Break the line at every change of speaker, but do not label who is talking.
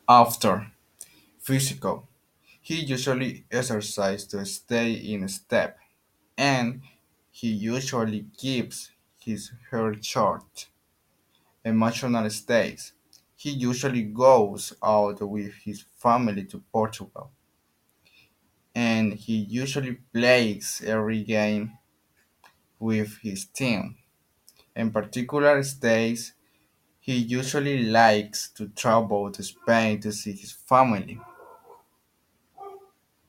After physical, he usually exercises to stay in step, and he usually keeps his hair short. Emotional states. He usually goes out with his family to Portugal, and he usually plays every game with his team. In particular states, he usually likes to travel to Spain to see his family.